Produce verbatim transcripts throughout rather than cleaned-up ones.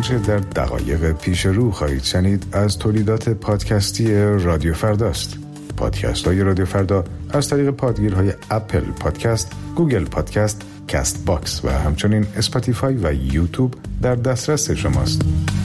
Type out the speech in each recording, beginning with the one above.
آنچه در دقایق پیش رو خواهید شنید از تولیدات پادکستی رادیو فرداست. پادکست های رادیو فردا از طریق پادگیرهای اپل پادکست، گوگل پادکست، کست باکس و همچنین اسپاتیفای و یوتیوب در دسترس شماست.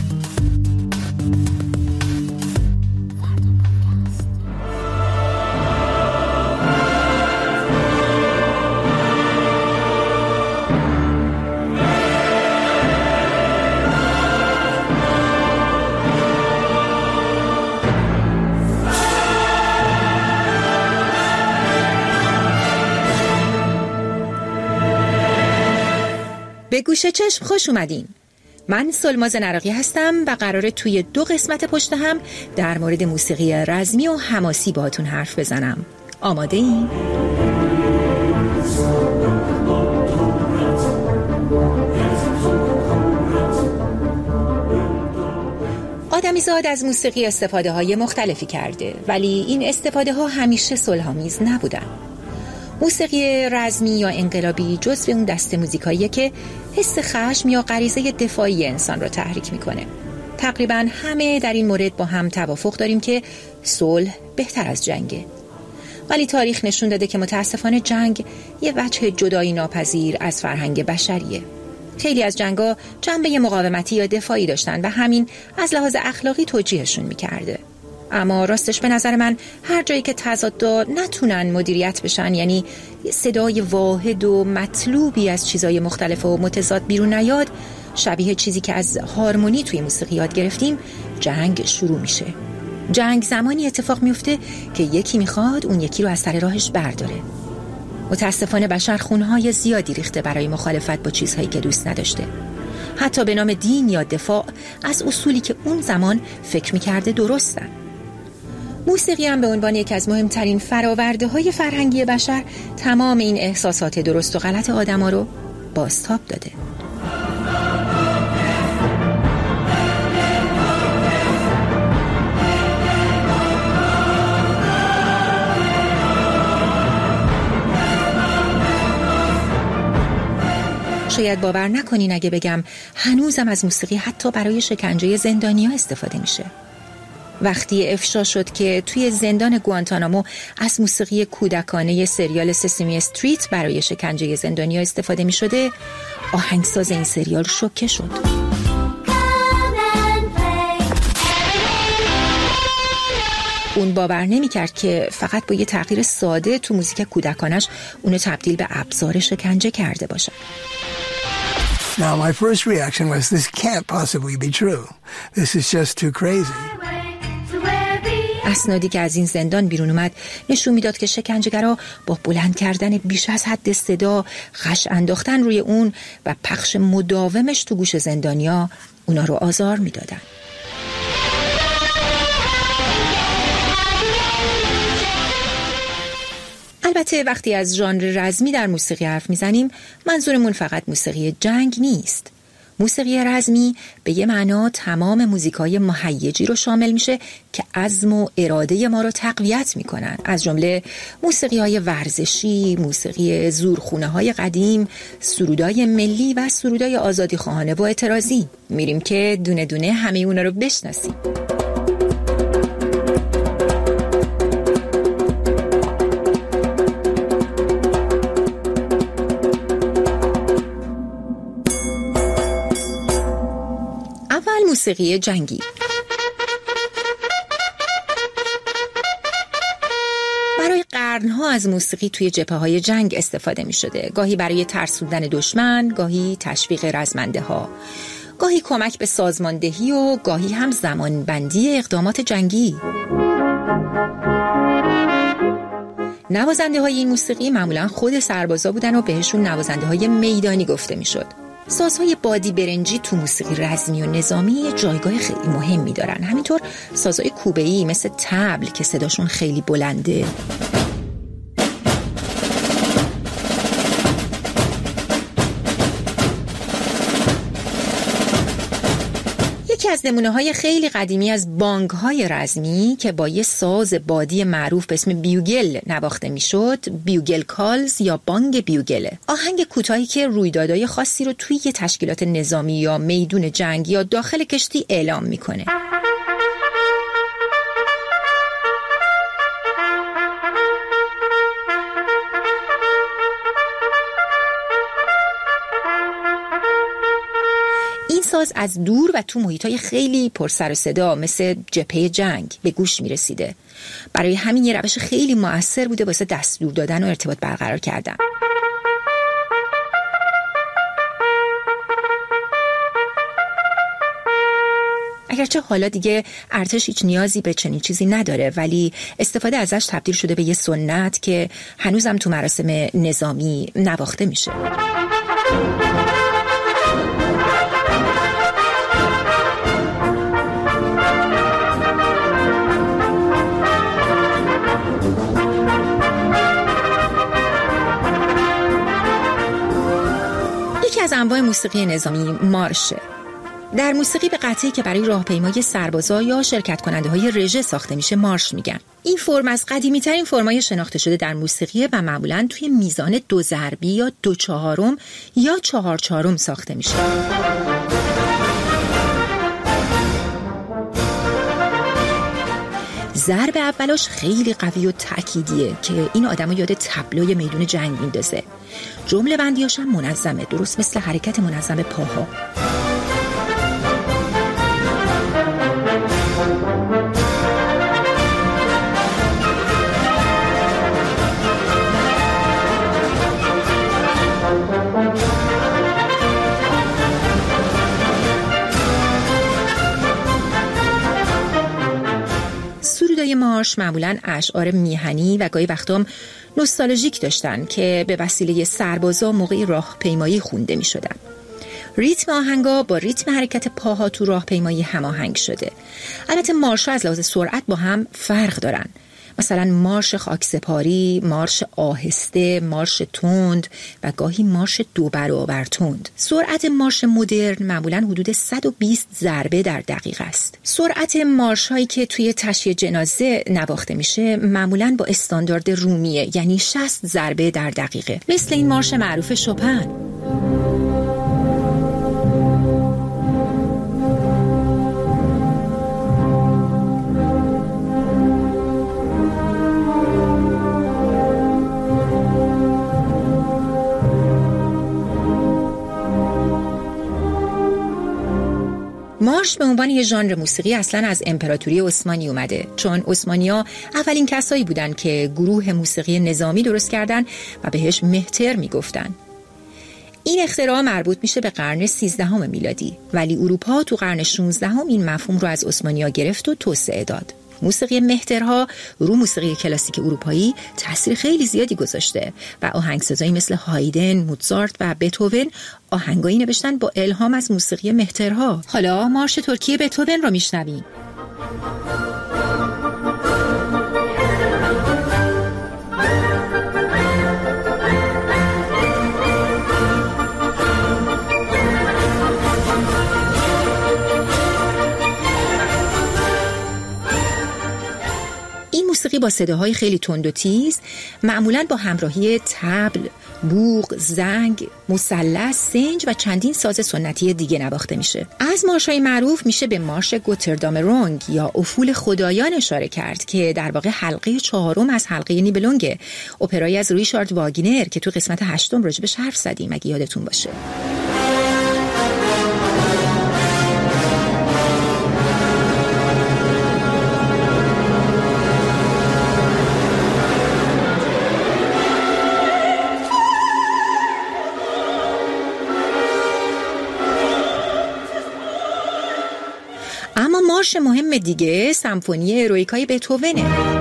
به گوش چشم خوش اومدین. من سلماز نراقی هستم و قراره توی دو قسمت پشت هم در مورد موسیقی رزمی و حماسی باهاتون حرف بزنم. آماده این؟ آدمیزاد از موسیقی استفاده های مختلفی کرده، ولی این استفاده ها همیشه صلح‌آمیز نبودن. موسیقی رزمی یا انقلابی جزو اون دست موزیکاییه که حس خشم یا غریزه دفاعی انسان رو تحریک میکنه. تقریبا همه در این مورد با هم توافق داریم که صلح بهتر از جنگه. ولی تاریخ نشون داده که متاسفانه جنگ یه وجه جدایی ناپذیر از فرهنگ بشریه. خیلی از جنگا جنبه مقاومتی یا دفاعی داشتن و همین از لحاظ اخلاقی توجیهشون میکرده. اما راستش به نظر من هر جایی که تضادها نتونن مدیریت بشن، یعنی صدای واحد و مطلوبی از چیزای مختلف و متضاد بیرون نیاد، شبیه چیزی که از هارمونی توی موسیقی یاد گرفتیم، جنگ شروع میشه. جنگ زمانی اتفاق میفته که یکی میخواد اون یکی رو از سر راهش برداره. متاسفانه بشر خونهای زیادی ریخته برای مخالفت با چیزهایی که دوست نداشته، حتی به نام دین یا دفاع از اصولی که اون زمان فکر میکرده درستن. موسیقی هم به عنوان یکی از مهمترین فراورده های فرهنگی بشر تمام این احساسات درست و غلط آدم ها رو بازتاب داده. شاید باور نکنین اگه بگم هنوزم از موسیقی حتی برای شکنجه زندانی‌ها استفاده میشه. وقتی افشا شد که توی زندان گوانتانامو از موسیقی کودکانه سریال سسیمی استریت برای شکنجه زندانی‌ها استفاده می شده، آهنگساز این سریال شوکه شد. اون باور نمی کرد که فقط با یه تغییر ساده تو موزیک کودکانش اونو تبدیل به ابزار شکنجه کرده باشه. Now my first reaction was this can't possibly be true. This is just too crazy. اسنادی که از این زندان بیرون اومد نشون میداد که شکنجه‌گرا با بلند کردن بیش از حد صدا، خش انداختن روی اون و پخش مداومش تو گوش زندانیا اونا رو آزار میدادن. البته وقتی از ژانر رزمی در موسیقی حرف میزنیم منظورمون فقط موسیقی جنگ نیست. موسیقی رزمی به یه معنا تمام موزیکای مهیجی رو شامل میشه که عزم و اراده ما رو تقویت میکنن، از جمله موسیقی های ورزشی، موسیقی زورخونه های قدیم، سرودای ملی و سرودای آزادی خواهانه و اعتراضی. میریم که دونه دونه همه اونا رو بشناسیم. موسیقی جنگی. برای قرنها از موسیقی توی جبهه‌های جنگ استفاده می شده. گاهی برای ترسوندن دشمن، گاهی تشویق رزمنده ها، گاهی کمک به سازماندهی و گاهی هم زمانبندی اقدامات جنگی. نوازنده های این موسیقی معمولا خود سربازا بودن و بهشون نوازنده های میدانی گفته می شد. سازهای بادی برنجی تو موسیقی رزمی و نظامی یه جایگاه خیلی مهمی دارن. همینطور سازهای کوبه‌ای مثل طبل که صداشون خیلی بلنده. یکی از نمونه‌های خیلی قدیمی از بانگ‌های رزمی که با یه ساز بادی معروف به اسم بیوگل نواخته میشد، بیوگل کالز یا بانگ بیوگله. آهنگ کوتاهی که رویدادهای خاصی رو توی یه تشکیلات نظامی یا میدون جنگ یا داخل کشتی اعلام میکنه. این ساز از دور و تو محیطای خیلی پر سر و صدا مثل جبهه جنگ به گوش می رسیده. برای همین یه روش خیلی مؤثر بوده واسه دستور دادن و ارتباط برقرار کردن. اگرچه حالا دیگه ارتش هیچ نیازی به چنین چیزی نداره، ولی استفاده ازش تبدیل شده به یه سنت که هنوزم تو مراسم نظامی نواخته میشه. یکی از انواع موسیقی نظامی مارشه. در موسیقی به قطعی که برای راهپیمایی سربازا یا شرکت کننده های رژه ساخته میشه مارش میگن. این فرم از قدیمی ترین فرمای شناخته شده در موسیقی و معمولاً توی میزان دو ضربی یا دو چهارم یا چهار چهارم ساخته میشه. ضرب اولاش خیلی قوی و تأکیدیه که این آدمو یاد تابلوی میدون جنگ میندازه. جمله بندیاش هم منظمه، درست مثل حرکت منظم پاها. سرودای مارش معمولاً اشعار میهنی و گاهی وقتام نوستالژیک داشتن که به وسیله سربازا موقع راهپیمایی خونده می شدن. ریتم آهنگا با ریتم حرکت پاها تو راهپیمایی هماهنگ شده. البته مارش‌ها از لحاظ سرعت با هم فرق دارن. مثلا مارش خاکسپاری، مارش آهسته، مارش تند و گاهی مارش دو برابر تند. سرعت مارش مدرن معمولاً حدود صد و بیست ضربه در دقیقه است. سرعت مارش هایی که توی تشییع جنازه نواخته میشه معمولاً با استاندارد رومیه، یعنی شصت ضربه در دقیقه، مثل این مارش معروف شوپن. مارش به عنوان یه ژانر موسیقی اصلا از امپراتوری عثمانی اومده، چون عثمانی‌ها اولین کسایی بودن که گروه موسیقی نظامی درست کردن و بهش مهتر میگفتن. این اختراع مربوط میشه به قرن سیزدهم میلادی، ولی اروپا تو قرن شانزدهم این مفهوم رو از عثمانی‌ها گرفت و توسعه داد. موسیقی مهترها رو موسیقی کلاسیک اروپایی تاثیر خیلی زیادی گذاشته و آهنگسازایی مثل هایدن، موزارت و بتهوون آهنگایی نوشتن با الهام از موسیقی مهترها. حالا مارش ترکی بتهوون رو میشنویم. موسیقی با صداهای خیلی تند و تیز، معمولاً با همراهی طبل، بوق، زنگ، مثلث، سنج و چندین ساز سنتی دیگه نواخته میشه. از مارش‌های معروف میشه به مارش گوتردامرونگ یا افول خدایان اشاره کرد که در واقع حلقه چهارم از حلقه نیبلونگ، اپرایی از ریچارد واگنر که تو قسمت هشتم راجبش حرف زدیم اگه یادتون باشه. اما مارش مهم دیگه سمفونی ارویکای بتهوونه.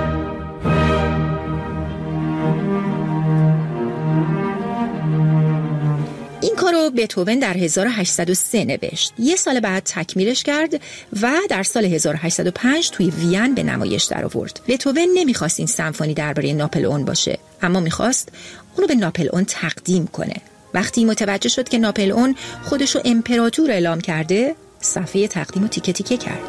این کارو بتهوون در هزار و هشتصد و سه نوشت. یه سال بعد تکمیلش کرد و در سال هزار و هشتصد و پنج توی وین به نمایش در آورد. بتهوون نمیخواست این سمفونی درباره ناپلئون باشه، اما میخواست اونو به ناپلئون تقدیم کنه. وقتی متوجه شد که ناپلئون خودشو امپراتور اعلام کرده، صفحه تقدیم رو تیکه تیکه کرد.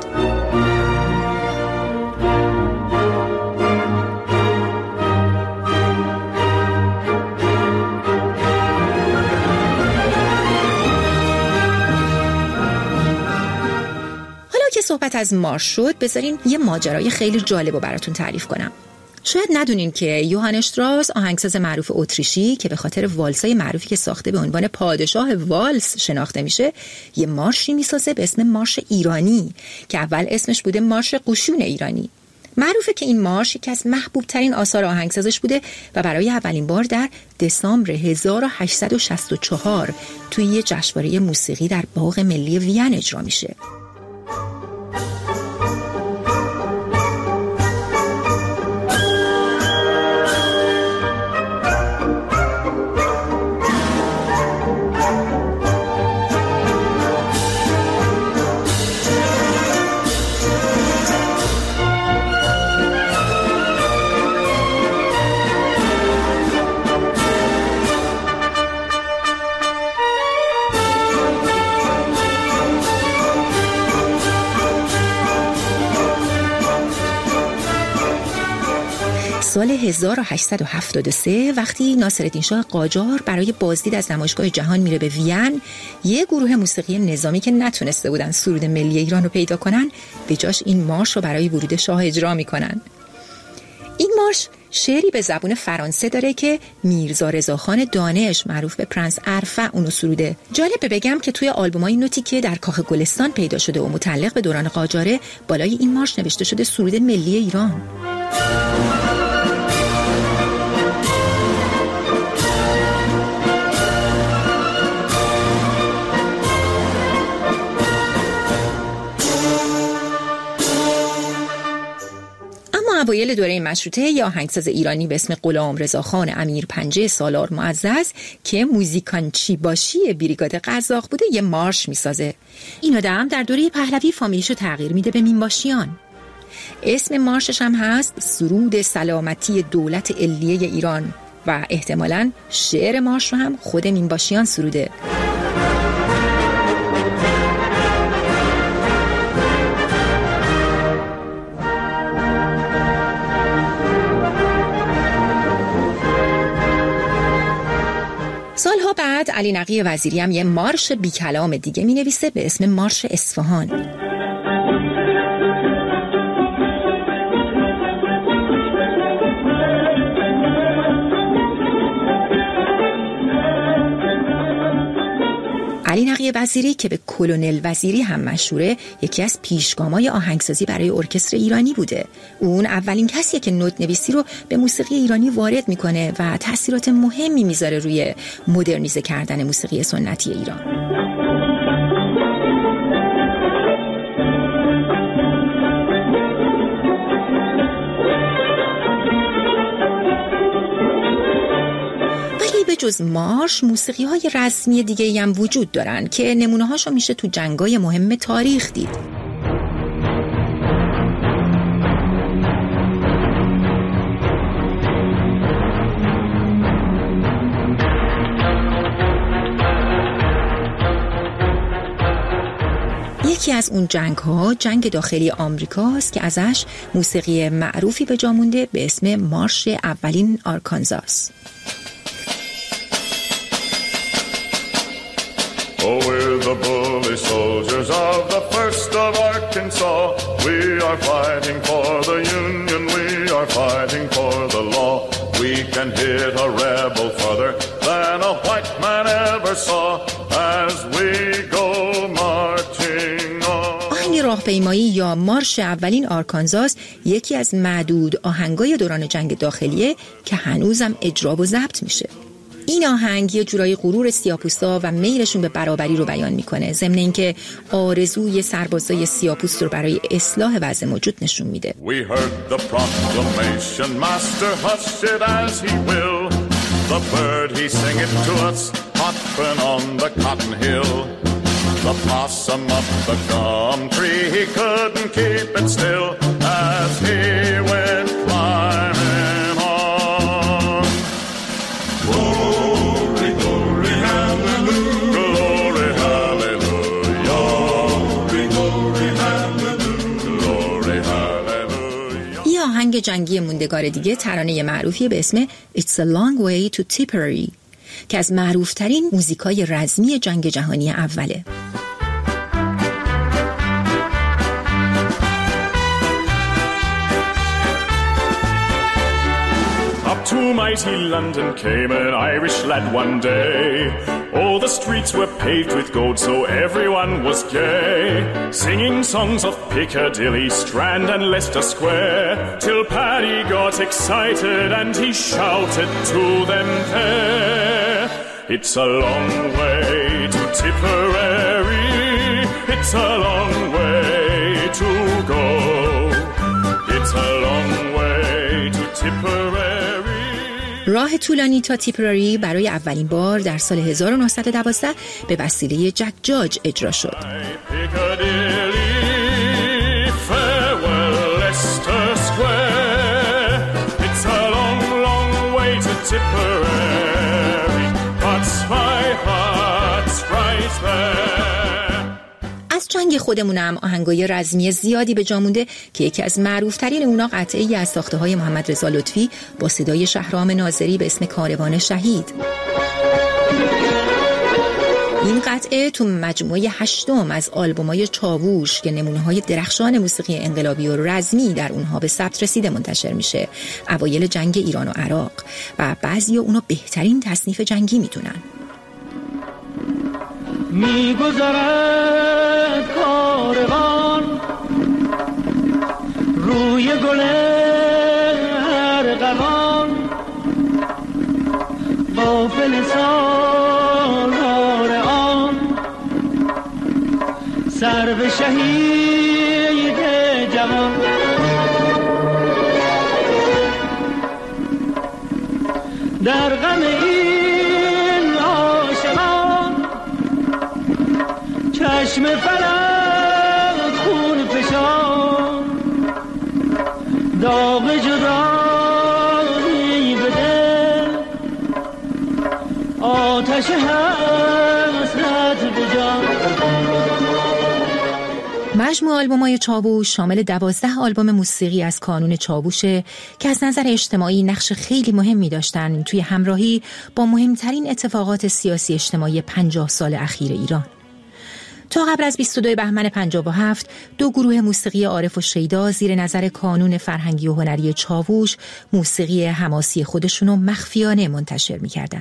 که صحبت از مارش شد، بذارین یه ماجرای خیلی جالب رو براتون تعریف کنم. شاید ندونین که یوهان اشتراس، آهنگساز معروف اتریشی که به خاطر والسای معروفی که ساخته به عنوان پادشاه والس شناخته میشه، یه مارشی میسازه به اسم مارش ایرانی که اول اسمش بوده مارش قشون ایرانی. معروفه که این مارش یکی از محبوب ترین آثار آهنگسازش بوده و برای اولین بار در دسامبر هزار و هشتصد و شصت و چهار توی یه جشنواره موسیقی در باغ ملی وین اجرا میشه. سال هزار و هشتصد و هفتاد و سه وقتی ناصرالدین شاه قاجار برای بازدید از نمایشگاه جهان میره به وین، یه گروه موسیقی نظامی که نتونسته بودن سرود ملی ایران رو پیدا کنن، به جاش این مارش رو برای ورود شاه اجرا میکنن. این مارش شعری به زبان فرانسه داره که میرزا رضاخان دانش معروف به پرنس ارفع اونو سروده. جالبه بگم که توی آلبومای نوتی که در کاخ گلستان پیدا شده و متعلق به دوران قاجاره، بالای این مارش نوشته شده سرود ملی ایران. اوایل دوره مشروطه یا آهنگساز ایرانی به اسم غلام رضاخان امیر پنجه سالار معزز که موزیکانچی باشی بریگاد قزاق بوده یه مارش میسازه. این آدم در دوره پهلوی فامیلیشو تغییر میده به مینباشیان. اسم مارشش هم هست سرود سلامتی دولت علیه ایران و احتمالاً شعر مارش رو هم خود مینباشیان سروده. سالها بعد علی نقی وزیری هم یه مارش بی کلام دیگه می نویسه به اسم مارش اصفهان. علی نقی وزیری که به کلونل وزیری هم مشهوره، یکی از پیشگامای آهنگسازی برای ارکستر ایرانی بوده. اون اولین کسیه که نوت نویسی رو به موسیقی ایرانی وارد میکنه و تأثیرات مهمی میذاره روی مدرنیزه کردن موسیقی سنتی ایران. به جز مارش موسیقی های رسمی دیگه هم وجود دارن که نمونه هاشو میشه تو جنگای مهم تاریخ دید. یکی از اون جنگ ها جنگ داخلی آمریکاست که ازش موسیقی معروفی به جا مونده به اسم مارش اولین آرکانزاس. Oh, we're the bully soldiers of the first of Arkansas. We are fighting for the Union. We are fighting for the law. We can hit a rebel farther than a white man ever saw as we go marching on. آهنگ راهپیمایی یا مارش اولین آرکانزاس یکی از معدود آهنگای دوران جنگ داخلیه که هنوزم اجرا و ضبط میشه. این آهنگ یه جورایی غرور سیاه‌پوستا و میلشون به برابری رو بیان میکنه، ضمن اینکه آرزوی سربازای سیاه‌پوست رو برای اصلاح وضع موجود نشون میده. We heard the proclamation, master hush it as he will. The bird he sing it to us, hopping on the cotton hill. The possum up the gum tree, he couldn't keep it still as he went climbing on. Glory, glory, hallelujah. Glory, hallelujah. یه آهنگ جنگی موندگار دیگه ترانه معروفی به اسم It's a Long Way to Tipperary که از معروفترین موزیکای رزمی جنگ جهانی اوله. To mighty London came an Irish lad one day. All the streets were paved with gold, so everyone was gay, singing songs of Piccadilly, Strand and Leicester Square, till Paddy got excited and he shouted to them there, it's a long way to Tipperary, it's a long way to go, it's a long way to Tipperary. راه طولانی تا تیپراری برای اولین بار در سال هزار و نهصد و دوازده به وسیله جک جاج اجرا شد. از جنگ خودمونم آهنگای رزمی زیادی به جا مونده که یکی از معروفترین اونا قطعه‌ای از ساخته‌های محمد رضا لطفی با صدای شهرام ناظری به اسم کاروان شهید. این قطعه تو مجموعه هشتم از آلبوم‌های چاووش که نمونه‌های درخشان موسیقی انقلابی و رزمی در اونها به ثبت رسیده منتشر میشه اوایل جنگ ایران و عراق و بعضیا اونو بهترین تصنیف جنگی میدونن. میگذرد کاروان روی گل ارغوان با فل سالار آن سر به شهید جوان در غم این عاشقان چشم فلک خون فشان داغ جدایی به دل آتش حسرت به جان. مجموع آلبوم‌های چاووش شامل دوازده آلبوم موسیقی از کانون چاووشه که از نظر اجتماعی نقش خیلی مهمی داشتن توی همراهی با مهمترین اتفاقات سیاسی اجتماعی پنجاه سال اخیر ایران. تا قبل از بیست و دو بهمن پنجاه و هفت دو گروه موسیقی عارف و شیدا زیر نظر کانون فرهنگی و هنری چاووش موسیقی حماسی خودشونو مخفیانه منتشر می‌کردن.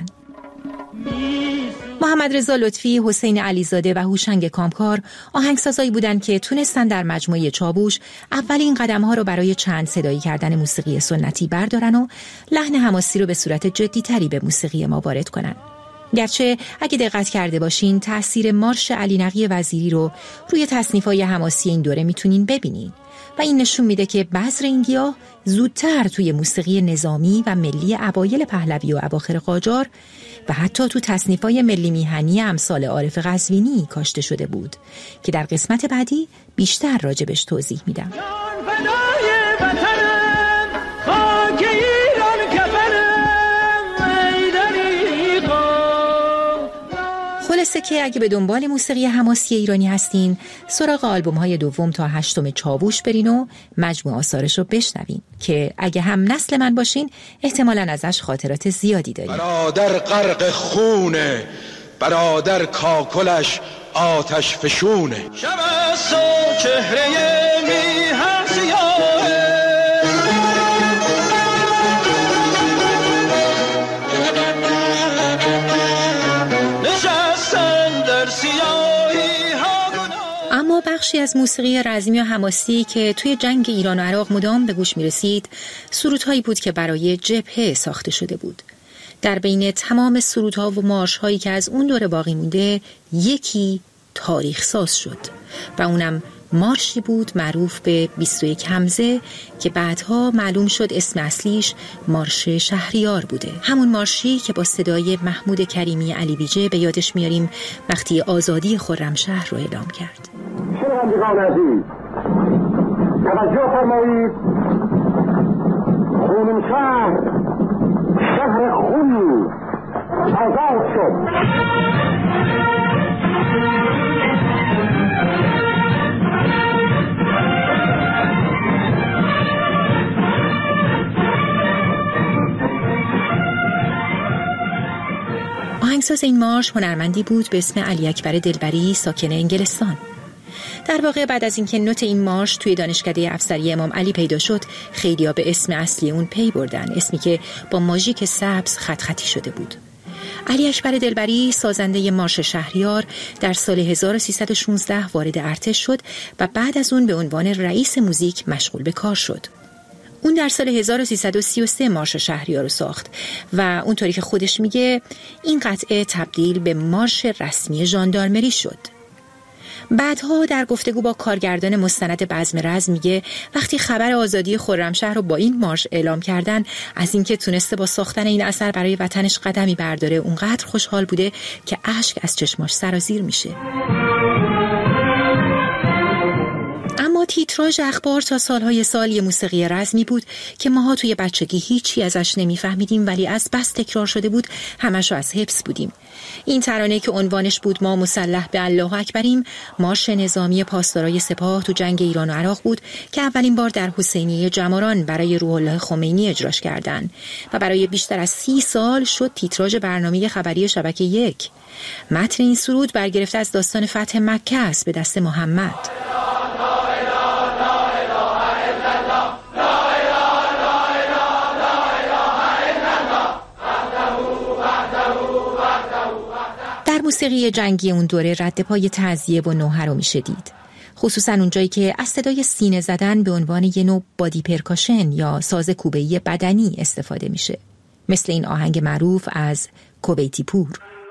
محمد رضا لطفی، حسین علیزاده و هوشنگ کامکار آهنگسازایی بودند که تونستن در مجموعه چاووش اولین قدم‌ها رو برای چند صدایی کردن موسیقی سنتی بردارن و لحن حماسی رو به صورت جدی‌تری به موسیقی ما وارد کنن. گرچه اگه دقت کرده باشین تأثیر مارش علی نقی وزیری رو روی تصنیف‌های حماسی این دوره میتونین ببینین و این نشون میده که بذر این گیاه زودتر توی موسیقی نظامی و ملی اوایل پهلوی و اواخر قاجار و حتی تو تصنیف‌های ملی میهنی امثال عارف قزوینی کاشته شده بود که در قسمت بعدی بیشتر راجبش توضیح میدم. خلاصه که اگه به دنبال موسیقی حماسی ایرانی هستین سراغ آلبوم‌های دوم تا هشتم چاووش برین و مجموع آثارش رو بشنوین که اگه هم نسل من باشین احتمالاً ازش خاطرات زیادی دارین. برادر غرق خونه، برادر کاکلش آتش فشونه، شب است و چهره میهن سیاهه، اما بخشی از موسیقی رزمی و حماسی که توی جنگ ایران و عراق مدام به گوش می رسید سرودهایی بود که برای جبهه ساخته شده بود. در بین تمام سرودها و مارش‌هایی که از اون دوره باقی مونده یکی تاریخ ساز شد و اونم مارشی بود معروف به بیست و یک حمزه که بعدها معلوم شد اسم اصلیش مارش شهریار بوده. همون مارشی که با صدای محمود کریمی علی بیجه به یادش میاریم وقتی آزادی خرمشهر رو اعلام کرد. شنوندگان عزیز توجه فرمایید، خرمشهر شهر خونی آزاد شد. آهنگساز این مارش هنرمندی بود به اسم علی اکبر دلبری ساکن انگلستان. در واقع بعد از اینکه نوت این مارش توی دانشکده افسری امام علی پیدا شد، خیلیا به اسم اصلی اون پی بردن، اسمی که با ماژیک سبز خط خطی شده بود. علی اکبر دلبری سازنده مارش شهریار در سال هزار و سیصد و شانزده وارد ارتش شد و بعد از اون به عنوان رئیس موزیک مشغول به کار شد. اون در سال هزار و سیصد و سی و سه مارش شهریار رو ساخت و اونطوری که خودش میگه این قطعه تبدیل به مارش رسمی ژاندارمری شد. بعدها در گفتگو با کارگردان مستند بزم رز میگه وقتی خبر آزادی خرمشهر رو با این مارش اعلام کردن، از اینکه تونسته با ساختن این اثر برای وطنش قدمی برداره اونقدر خوشحال بوده که اشک از چشماش سرازیر میشه. اما تیتراژ اخبار تا سالهای سال یه موسیقی رزمی بود که ماها توی بچگی هیچی ازش نمیفهمیدیم، ولی از بس تکرار شده بود همشو از حفظ بودیم. این ترانه که عنوانش بود ما مسلح به الله اکبریم، مارش نظامی پاسدارای سپاه تو جنگ ایران و عراق بود که اولین بار در حسینیه جماران برای روح الله خمینی اجراش کردن و برای بیشتر از سی سال شد تیتراژ برنامه خبری شبکه یک. متن این سرود برگرفته از داستان فتح مکه است به دست محمد. در موسیقی جنگی اون دوره رد پای تعزیه و نوحه رو میشه دید، خصوصا اونجایی که از صدای سینه زدن به عنوان یه نوع بادی پرکاشن یا ساز کوبه‌ای بدنی استفاده میشه، مثل این آهنگ معروف از کویتی پور.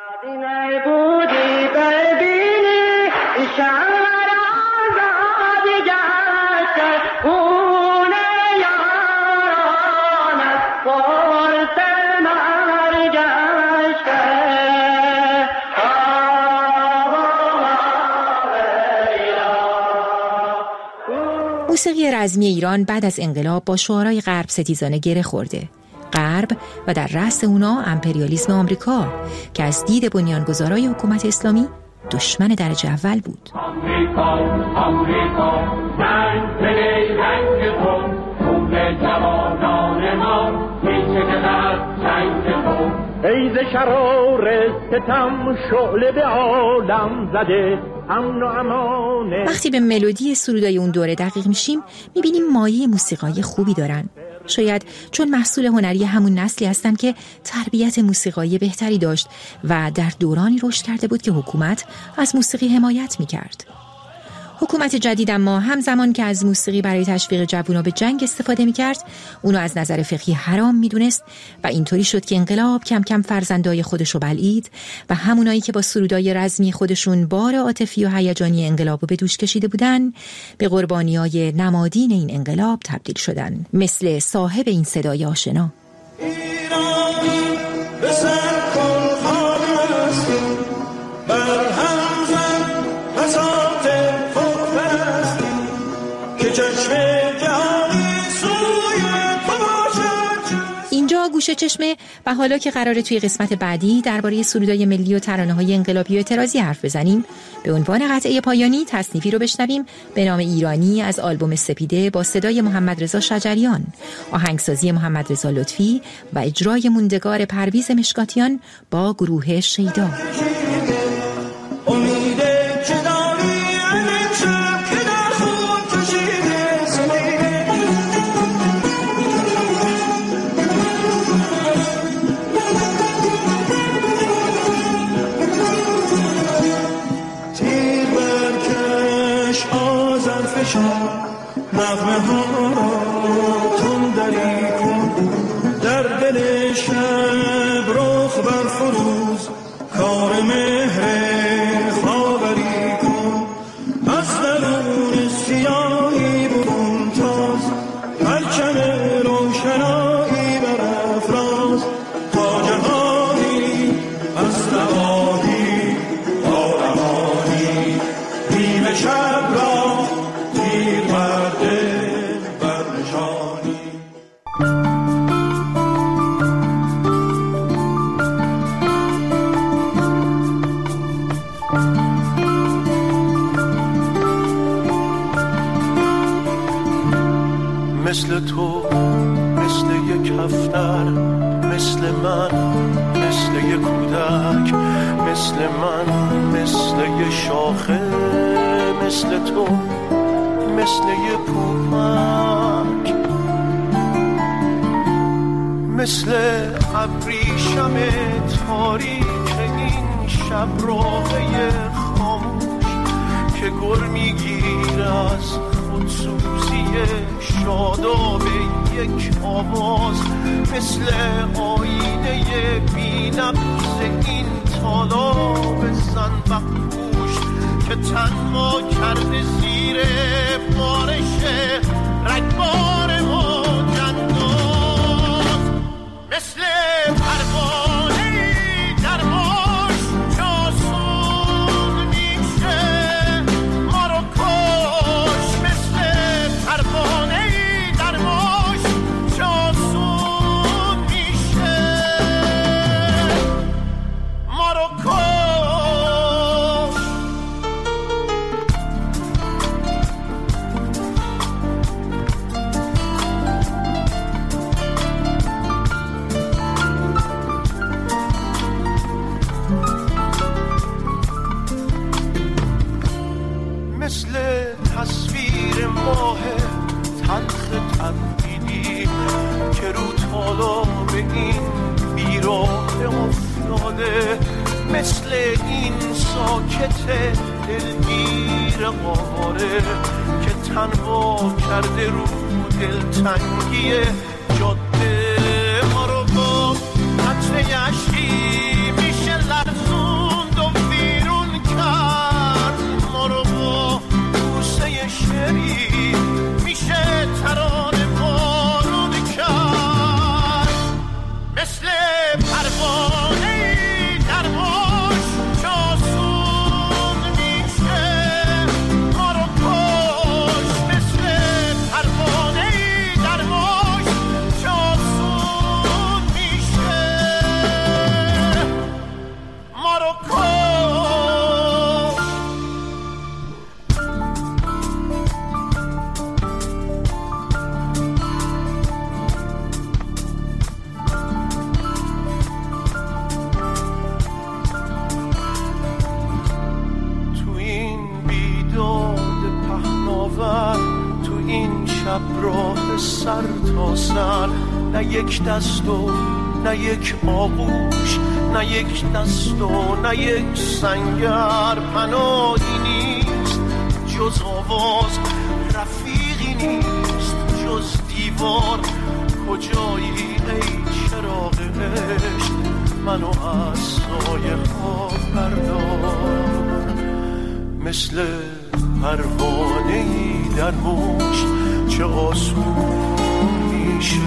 موسیقی رزمی ایران بعد از انقلاب با شعارهای غرب ستیزانه گره خورده. غرب و در رأس اونا امپریالیسم آمریکا که از دید بنیانگذارای حکومت اسلامی دشمن درجه اول بود. آمریکا، آمریکا، رنگ پلی رنگ خون، خون جوانان ما، میشه که در جنگ خون. ای ز شرار ستم شعله به عالم زده، امن و امانه. وقتی به ملودی سرودای اون دوره دقیق میشیم میبینیم مایه موسیقای خوبی دارن، شاید چون محصول هنری همون نسلی هستن که تربیت موسیقایی بهتری داشت و در دورانی رشد کرده بود که حکومت از موسیقی حمایت میکرد. حکومت جدید اما همزمان که از موسیقی برای تشویق جوونا به جنگ استفاده میکرد، اونو از نظر فقهی حرام میدونست و اینطوری شد که انقلاب کم کم فرزندای خودشو بلعید و همونایی که با سرودای رزمی خودشون بار عاطفی و هیجانی انقلابو به دوش کشیده بودن، به قربانیای نمادین این انقلاب تبدیل شدن، مثل صاحب این صدای آشنا. ایرانی به سر کن خواهست بر همزن بساط فقرست که چشم جهانی سوی پاشد. اینجا گوشه چشمه و حالا که قراره توی قسمت بعدی درباره سرودای ملی و ترانه‌های انقلابی و اعتراضی حرف بزنیم، به عنوان قطعه پایانی تصنیفی رو بشنویم به نام ایرانی از آلبوم سپیده با صدای محمد رضا شجریان، آهنگسازی محمد رضا لطفی و اجرای موندگار پرویز مشکاتیان با گروه شیدا. نغمه ها را تندری کن، در دل شب رخ بر فروز، کار مهر خاوری کن، از درون سیاهی برون تاز، پرچم روشنایی برافراز، تا جهانی از نواحی تا نواحی نیمه شب را مثل تو، مثل یک هفتر، مثل من، مثل مثل یه کودک، مثل من، مثل یه شاخه، مثل تو، مثل یه پوپک، مثل ابریشم تاریک این شب راهی خاموش که گر میگیر از خودسوزی شاداب یک آواز، مثل آینه بی‌نقص این تالاب زنبقپوش که تنها کرده زیر بارش رگبار موج انداز، مثل پروانه‌ای در موج جاسون میشه ما رو کش، مثل پروانه‌ای در موج جاسون میشه ما رو کش. مثل تصویر ماه تلخ تبدیلی که رو تالاب این بیراه افتاده، مثل این ساکت دلگیر قاره که تنها کرده رو دلتنگی جاده، ما رو با قطره یشی میشه لرزوند و بیرون کرد، ما رو با بوسه شری میشه ترانه بارون کرد، مثل پروانه‌ای در موج جاسون میشه ما رو کش، مثل پروانه‌ای در موج جاسون میشه ما رو کش. تو این بیداد پهناور، تو این شب راه سر تا سر، نه یک دست و نه یک آغوش، نه یک دست و نه یک سنگر، پناهی نیست جز آواز، رفیقی نیست جز دیوار، کجایی ای چراغ عشق منو از سایه ها بردار، مثل پروانه‌ای در موج چه آسون میشه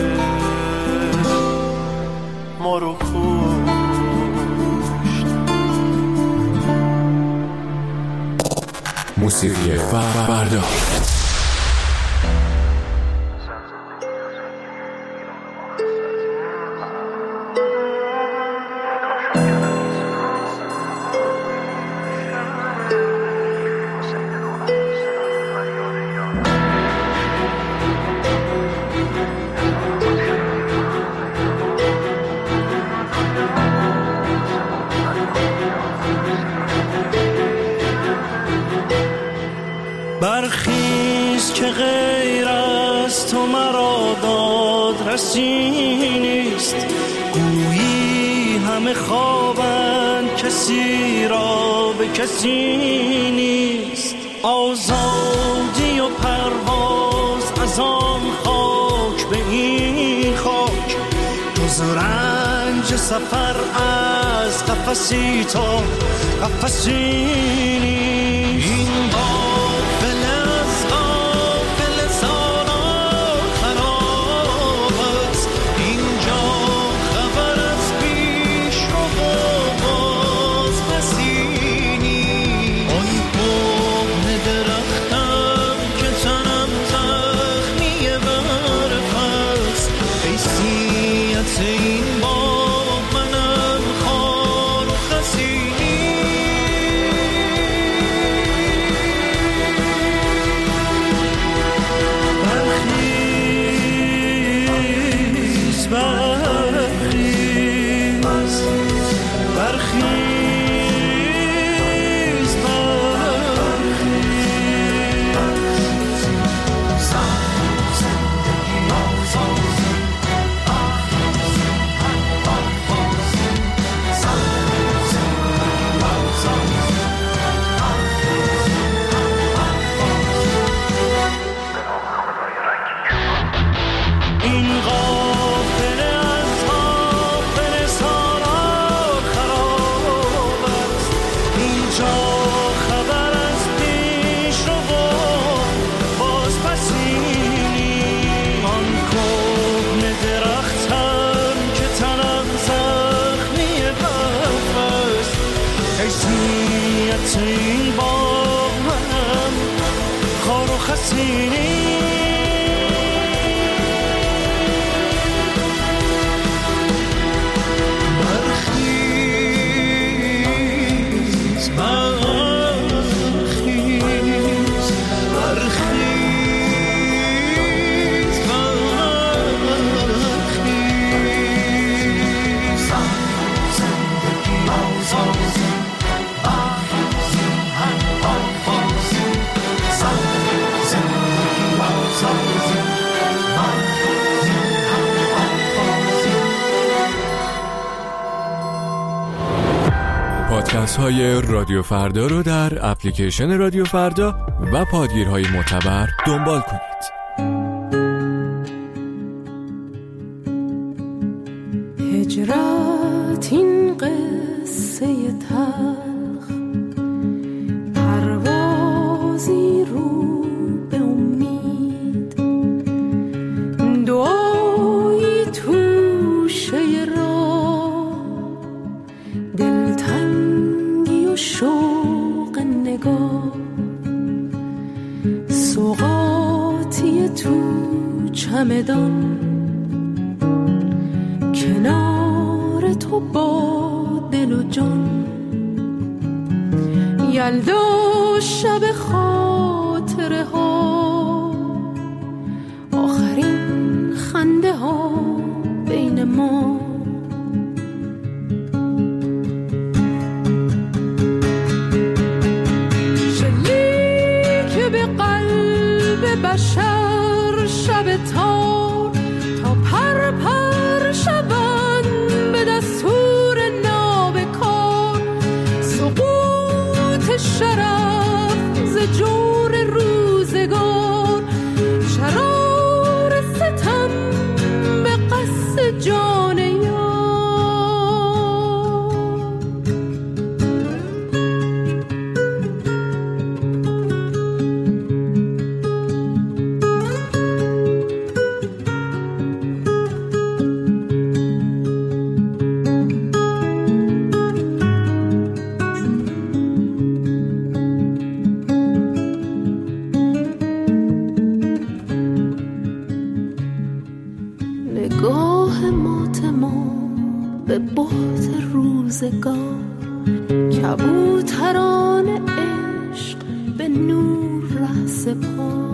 ما رو کشت. موسیقی فردا برخیز که غیر از تو مرا داد رسی نیست، گویی همه خوابند کسی را به کسی نیست، آزادی و پرواز از آن خاک به این خاک، جز رنج سفر از قفسی تا قفسی نیست. این غافل از غافل سالان خراب است، اینجا خبر از پیش رو باز پسی نیست. آن کهنه درختم که تنم زخمی برف است، حیثیت این باغ منم خار و خسی برخیز برخیز پادکست های رادیو فردا رو در اپلیکیشن رادیو فردا و پادگیرهای معتبر دنبال کنید. هجرت این قصه تلخ، پروازی رو به امید، دعایی توشه راه، دلتنگی و شوق نگاه، سوغاتی تو چمدان، کنار تو با دل و جان، یلدا شب خاطره ها، آخرین خنده ها بین ما. شلیک به قلب بشر شب تار، تا پر پر شبن به دستور نابکار، سقوط شرف ز جور روزگار، شرار ستم به قصد جان یار. نگاه ماتمان به بحت روزگار، کبوتران عشق به نور ره سپار.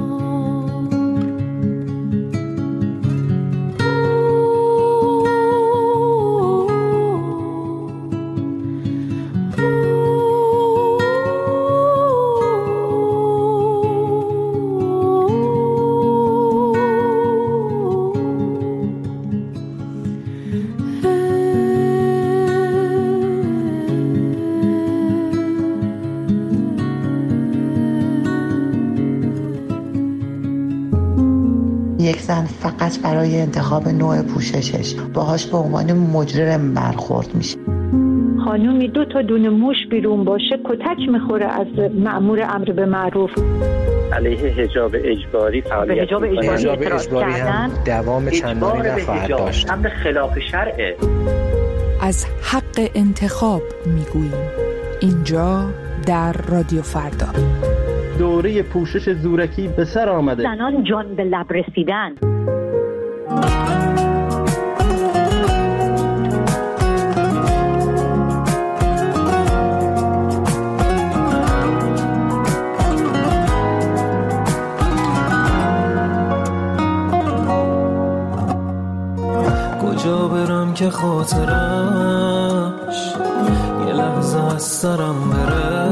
یک زن فقط برای انتخاب نوع پوششش باهاش به عنوان مجرم برخورد میشه. خانومی دو تا دونه موش بیرون باشه کتک میخوره از مأمور امر به معروف. علیه حجاب اجباری فعالیت حجاب اجباری اعتراض کردن دوام چندانی نخواهد داشت. امر خلاف شرعه. از حق انتخاب میگوییم اینجا در رادیو فردا. دوره پوشش زورکی به سر آمده. زنان جان به لب رسیدن. جا برم که خاطرش یه لحظه از سرم بره،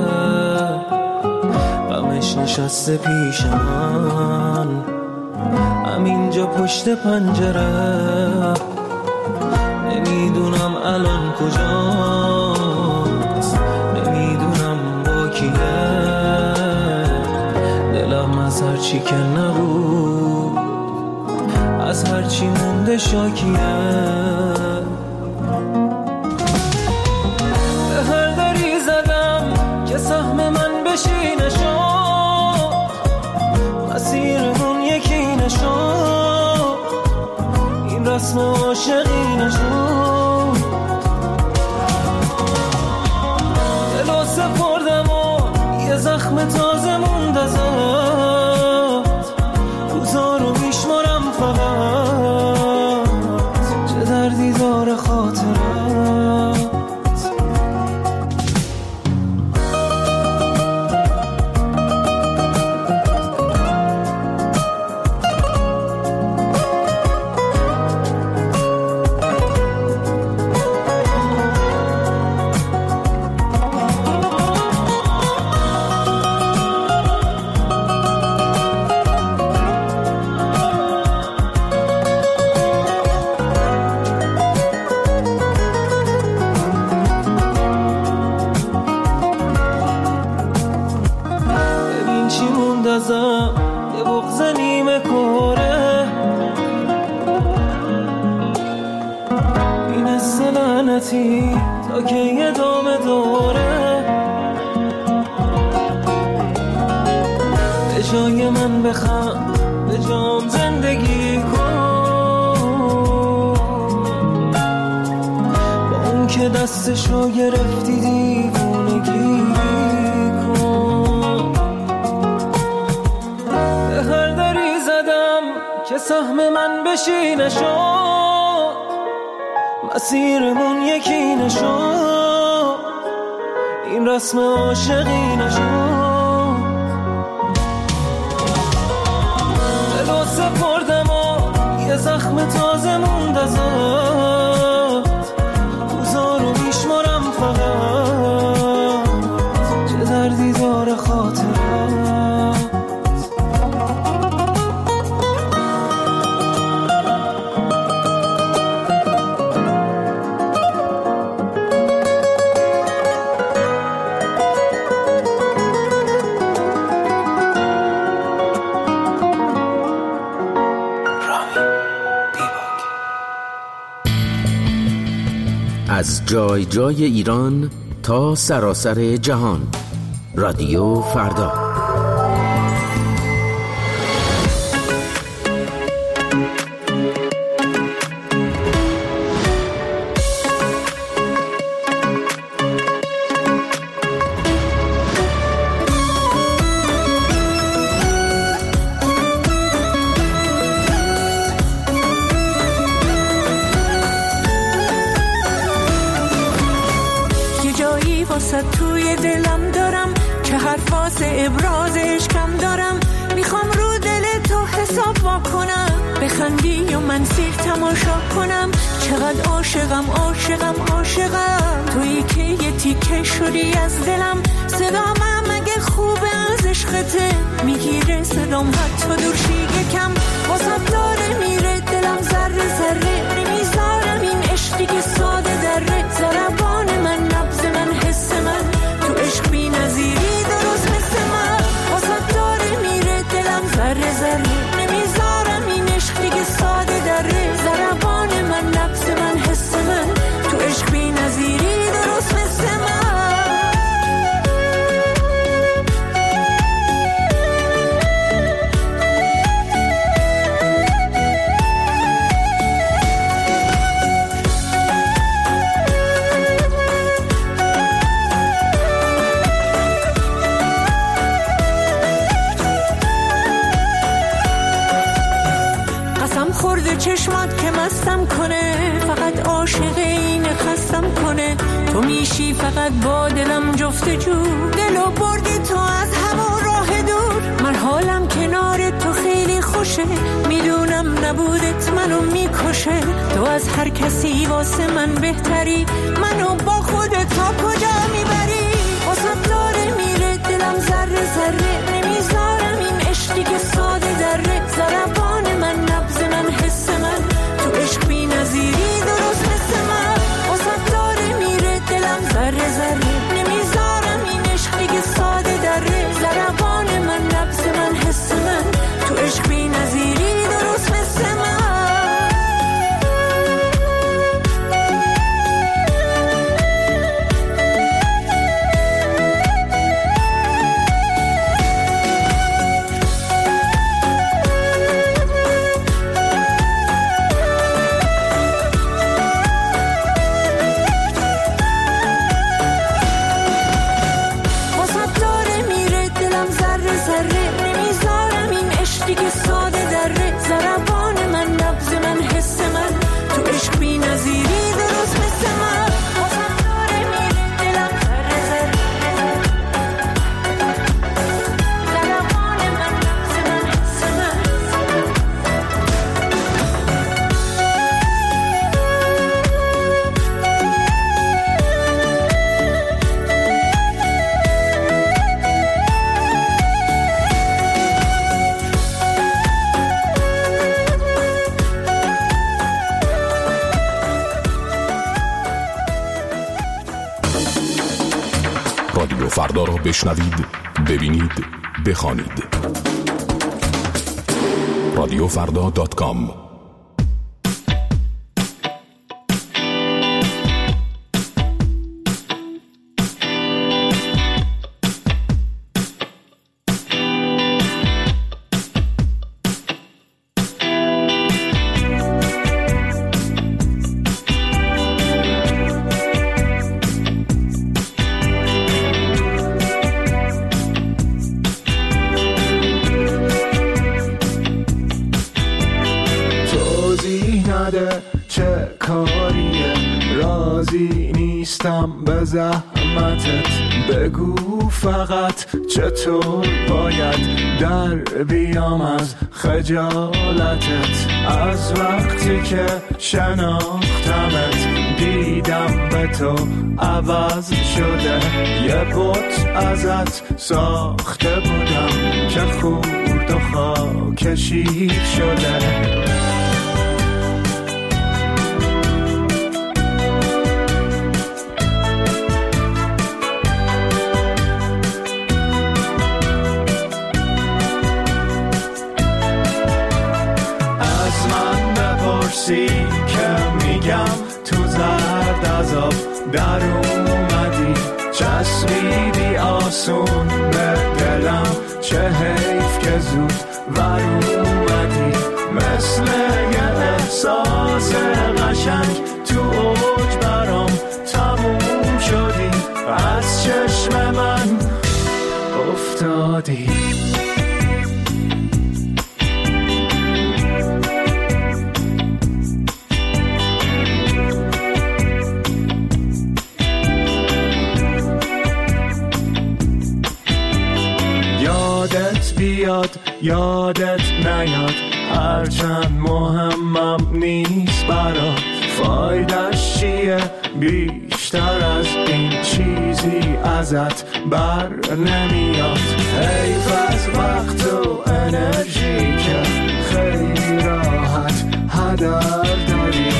غمش نشسته پیش من همینجا پشت پنجره. نمیدونم الان کجاست، نمیدونم با کیه، دلم از هرچی که نبود از هرچی مونده شاکیه. به هر دری زدم که سهم من بشی نشد، مسیرمون یکی نشد، این رسم عاشقی نشد. دلو سپردم و یه زخم تازه موند ازت، روزا رو میشمارم فقط چه دردی داره خاطرت. یه بغض نیمه کاره، این لعنتی تا که یه دامه داره. به جای من بخند، به جام زندگی کن، با اون که دستشو گرفتی دیوونگی کن. به هر دری زدم که سهم من بشی نشد، مسیرمون یکی نشد، این رسم عاشقی نشد. دلو سپردم و یه زخم تازه موند ازت، روزا رو میشمارم فقط چه دردی داره خاطرت. از جای جای ایران تا سراسر جهان، رادیو فردا. توی دلم دارم که حرفاس ابرازش کم دارم، میخوام رو دل تو حساب واکنم، بخندی و من سیر تماشا کنم. چقدر عاشقم عاشقم عاشقم تویی که یه تیکه شدی از دلم. صدام اگه خوبه از عشقته میگیره صدام حتی دورشی یکم، واسه داره میره دلم ذره ذره، نمیذارم این عشقی که ساده دره. ضربان من نبض من حس من تو عشق بی نظیری درست مثل من، واسه داره میره دلم ذره ذره، نمیذارم این عشقی که ساده دره. ضربان من نبض من حس من تو عشق بی نظیری درست مثل من. چشمات که مستم کنه، فقط عاشق این خستم کنه. تو میشی فقط با دلم جفت جو، دلو بردی تو از همون راه دور. من حالم کنار تو خیلی خوشه، میدونم نبودت منو میکشه. تو از هر کسی واسه من بهتری، منو با خودت تا کجا میبری؟ واسه داره میره دلم ذره ذره، نمیذارم این عشقی که ساده دره. ضربان من نبض من حس من، تو عشق بی نظیری درست مثل من. واسه داره میره دلم ذره ذره، نمیذارم این عشقی که ساده دره. ضربان من نبض من حس من، تو عشق بی نظیری درست مثل من. رادیو فردا را بشنوید، ببینید، بخوانید. رادیو فردا دات کام. چه کاریه، راضی نیستم به زحمتت. بگو فقط چطور باید در بیام از خجالتت. از وقتی که شناختمت دیدم به تو عوض شده. یه بت ازت ساخته بودم که خورد و خاکشیر شده. که میگم تو زرد عذاب در اومدی، چسبیدی آسون به دلم. چه حیف که زود ور اومدی، مثل یه احساس قشنگ تو اوج برام تموم شدی. از چشم من افتادی. بیاد یادت نیاد، هرچند مهمم نیست برات. فایدش چیه بیشتر از این چیزی ازت بر نمیاد. حیف از وقت و انرژی که خیلی راحت هدر داری.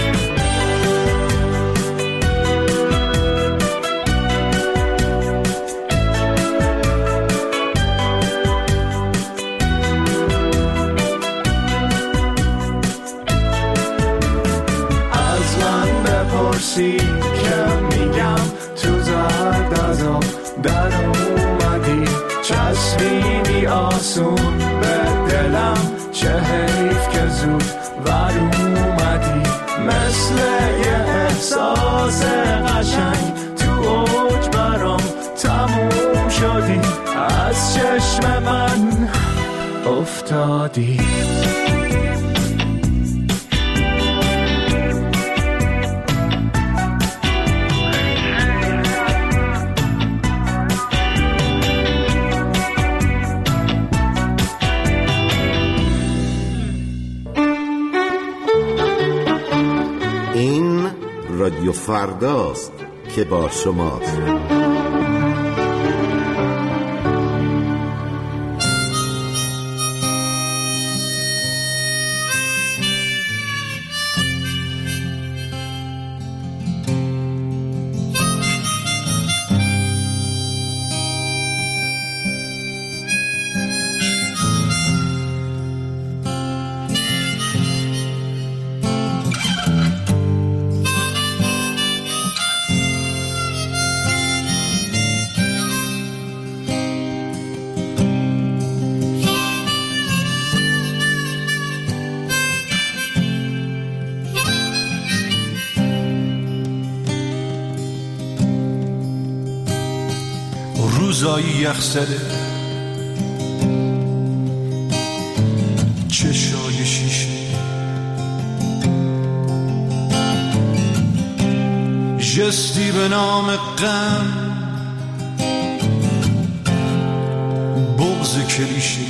که میگم تو زرد عذاب در اومدی، چسبیدی آسون به دلم. چه حیف که زود ور اومدی، مثل یه احساس قشنگ تو اوج برام تموم شدی. از چشم من افتادی. رادیو فرداست که با شماست. روزایی یخزده چشای شیشه جستی به نام غم بغض کلیشه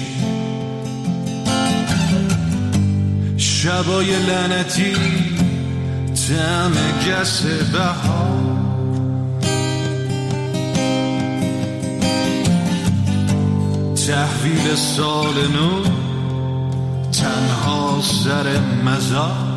شبای لعنتی طعم گس بهار تحویل سال نو تنها سر مزار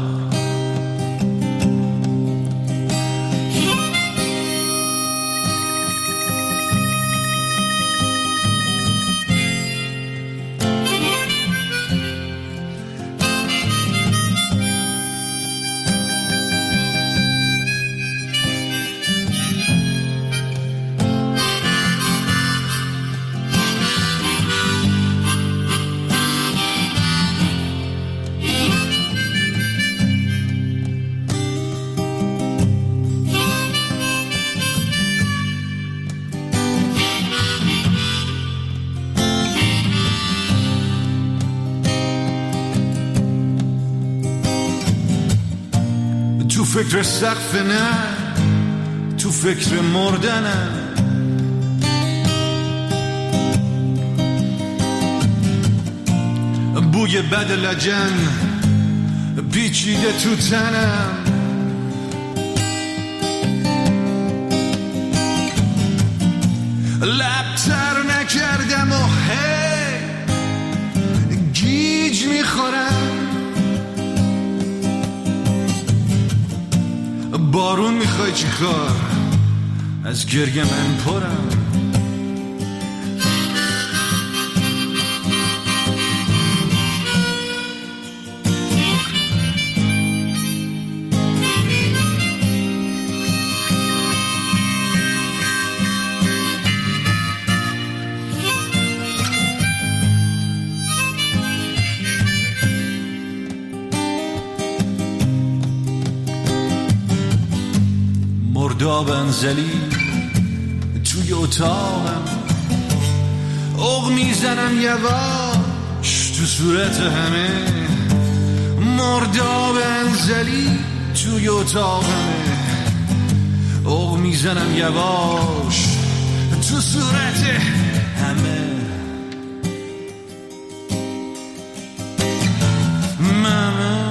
تو فکر سقف نه تو فکر مردنم بوی بد لجن پیچیده تو تنم لبتر نکردم و هی گیج میخورم بارون میخوای چی کار از گریه من پرم مرداب انزلی توی اتاقم اوق میزنم یواش تو صورت همه مرداب انزلی توی اتاقمه اوق میزنم یواش تو صورت همه ماما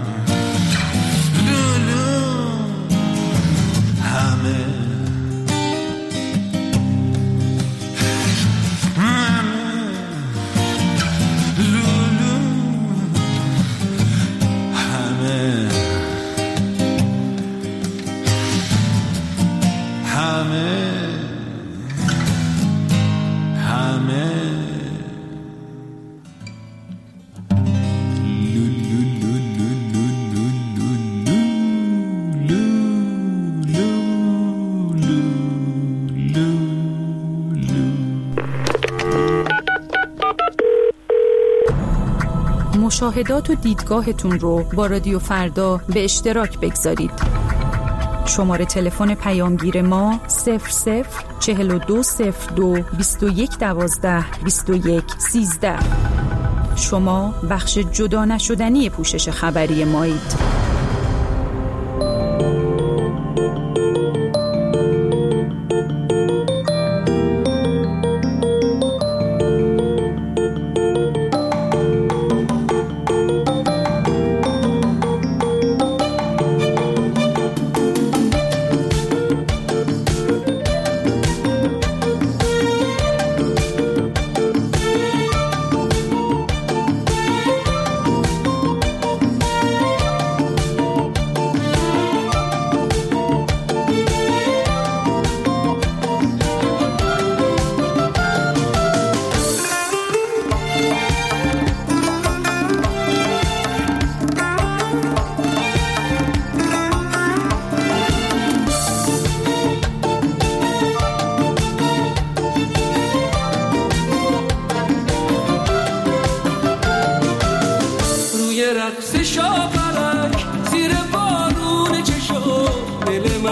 مشاهدات و دیدگاهتون رو با رادیو فردا به اشتراک بگذارید. شماره تلفن پیامگیر ما صفر صفر چهل و دو صفر دو بیست و یک دوازده بیست و یک سیزده. شما بخش جدا نشدنی پوشش خبری مایید.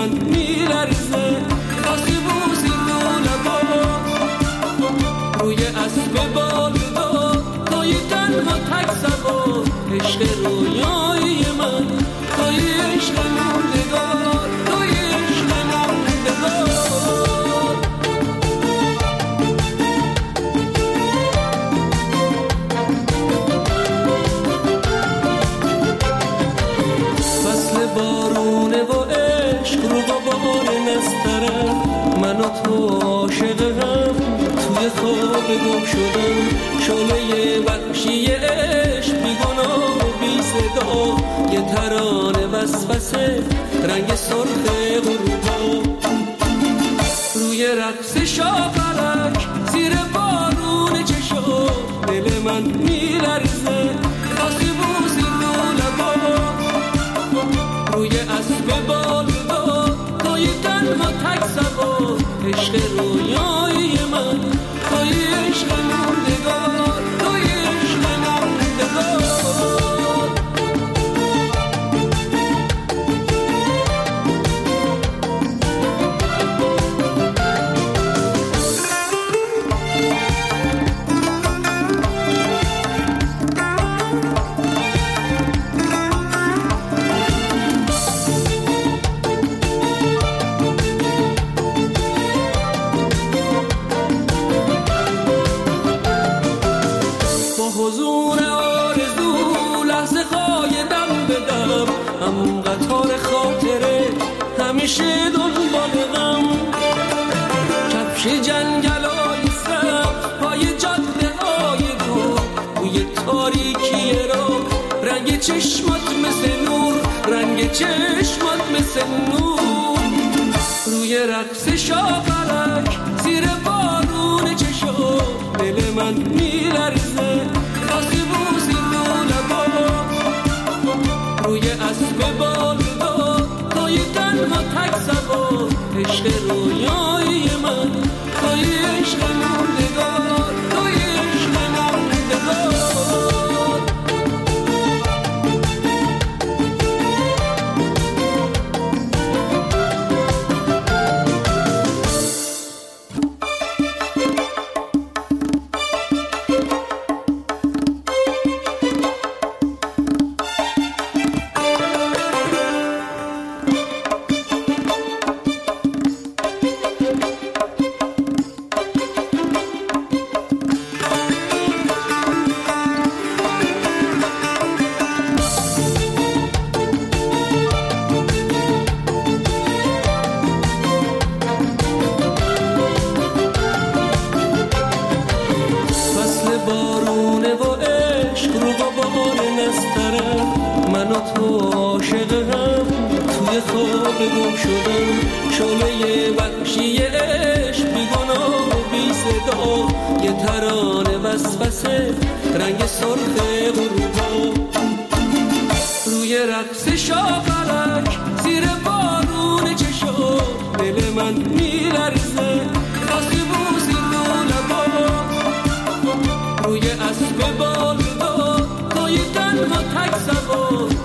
من میلرزه راستی بوسی دو لبا روی اسب بالدار توی تنها تک سوار عشق رویای من توی عشق موندگار توی عشق موندگار فصل بارونه و عشق رو بابار نسترم من و تو عاشق هم توی خواب گم شدم شعله وحشی عشق بیگناه و بی صدا یه ترانه وسوسه رنگ سرخ غروبا روی رقص شاپرک زیر بارون چشم دل من میلرزه راستی بوسی دو لبا روی اسب بالدار توی تنها تک سوار عشق رویای من توی عشق موندگار توی عشق موندگار حضور آرزو لحظه قایدم بدم هم قطار خاطره همیشه دنبال غم کفش جنگلای سبز پای جاده های دور روی تاریکی را رنگ چشمات مثل نور رنگ چشمات مثل نور روی رقص شاپرک زیر بارون چشم دل من میلرزه راستی بوسی دو لبا روی اسب بالدار توی تنها تک سوار عشق رویای من توی عشق موندگار توی عشق موندگار بارونه و عشق رو بابار نسترم من و تو عاشق هم توی خواب گم شدم شعله وحشی عشق بیگناه و بی صدا یه ترانه وسوسه رنگ سرخ غروبا روی رقص شاپرک زیر بارون چشم دل من میلرزه راستی بوسی دو لبا روی اسب بالدار توی تنها تک سوار